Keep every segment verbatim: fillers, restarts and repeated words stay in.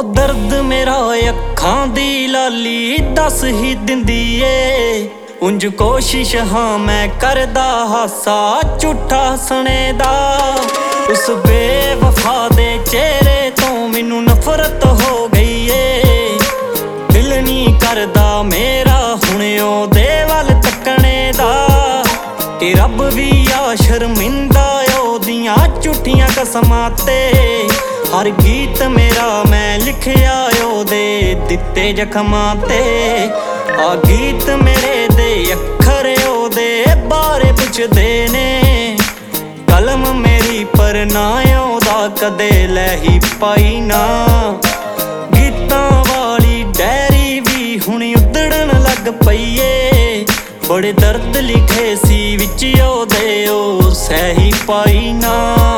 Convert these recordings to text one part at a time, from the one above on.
दर्द मेरा अखां दी लाली दस ही दिंदी ए। उंज कोशिश हाँ मैं करदा हासा झूठा हसने दा। उस बेवफा दे चेहरे तो मैनू नफरत हो गई ए। दिल नी करदा मेरा हुण ओहदे वल तकने दा। कि रब भी आ शर्मिंदा ओहदियां झूठियां कसमां ते। हर गीत मेरा मैं लिखिया ओहदे दिते जख्मां ते। आ गीत मेरे दे अखर ओहदे बारे पुछदे ने। कलम मेरी पर ना ओहदा कदे लै ही पाई ना। गीतां वाली डायरी भी हुण उधड़न लग पई ए। बड़े दर्द लिखे सी विच ओहदे ओ सह ही पाई ना।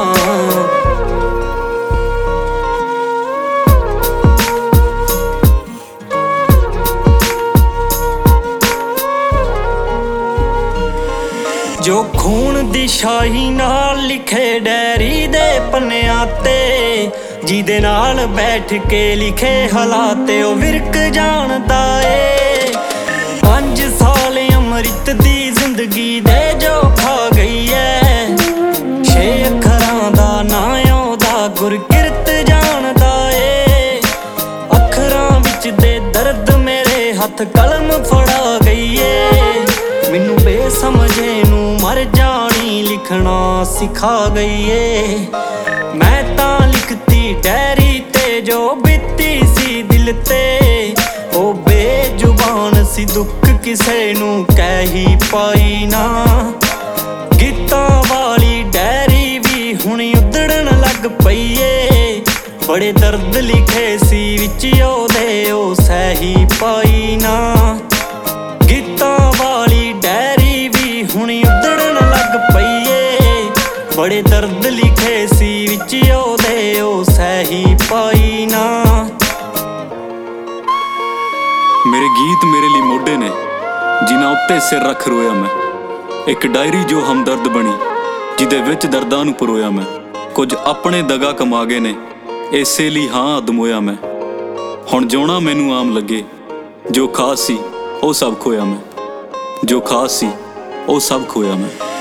जो खून दी शाही नाल लिखे डायरी दे पन्नियां ते। जिहदे नाल बैठ के लिखे हालात ओ विरक जानदा ए। पंज साल अमृत दी जिंदगी दे जो खा गई है। छे अखरां दा ना ओहदा गुरकिरत जानदा ए। अखरां विच दे दर्द मेरे हथ कलम फड़ा गई ए। मैनू बेसमझे नू मर जानी लिखना सिखा गई ए। मैं तां लिखती डायरी ते जो बीती सी दिल ते। ओ बेजुबान सी दुख किसे नू कह ही पाई ना। गीतां वाली डायरी भी हुण उधड़न लग पई ए। बड़े दर्द लिखे सी विच ओहदे ओ सह ही पाई ना। गीतां वाली डायरी भी हुण उधड़न लग पई ए। बड़े दर्द लिखे सी विच ओहदे ओ सह ही पाई ना। मेरे गीत मेरे लिए मोढे ने जिन्हां उत्ते सिर रख रोया मैं। एक डायरी जो हमदर्द बनी जिहदे विच दर्दां नूं परोया मैं। कुछ अपने दगा कमा गए ने इसे लिए हाँ अदमोया मैं। हुण जिउणा मैनू आम लगे जो खास सी ओ सब खोया मैं। जो खास सी ओ सब खोया मैं।